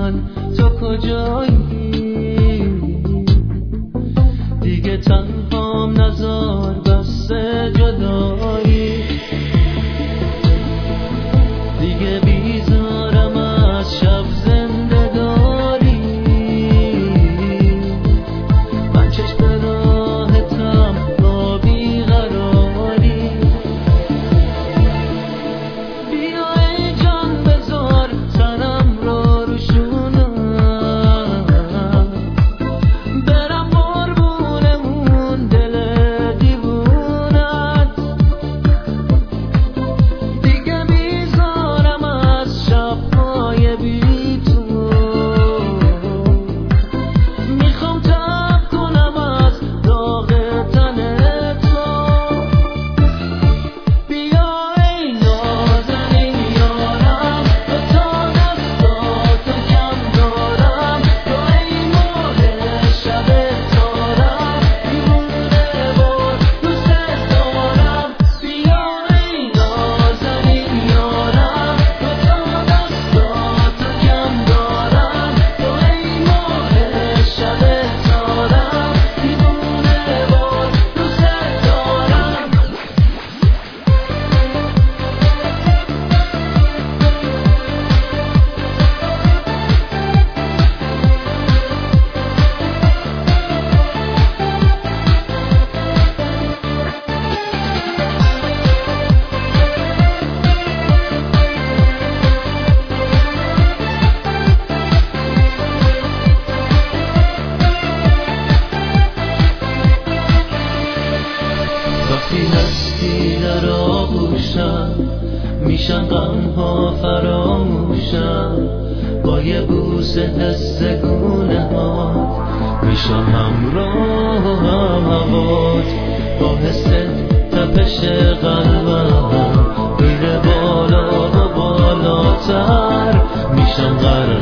من تو کجایی؟ دیگه تنهام نذار بس جدایی، دیگه بیزارم از شب زنده داری. من چشم راحتم با بیقراری، بیا ای جان بذار تنم رو روشونم، برم قربونمون دل دیوونت. دیگه بیزارم از شب‌های بی تو، میخوام تب کنم از داغ تن تو. بیا ای نازنین یارم، تو تا دستاتو کم دارم، تو ای ماه شب تارم، دیوونه و دوست دارم. بیا ای نازنین یارم، تو تا دستاتو کم دارم، تو ای ماه شب تارم، دیوونه و دوست دارم. وقتی هستی در آغوشم، میشن غمها فراموشم، با یه بوسه حس گونه هات میشم همراهم هوات، با حس تپش قلبم میره بالا و بالاتر، میشم قرار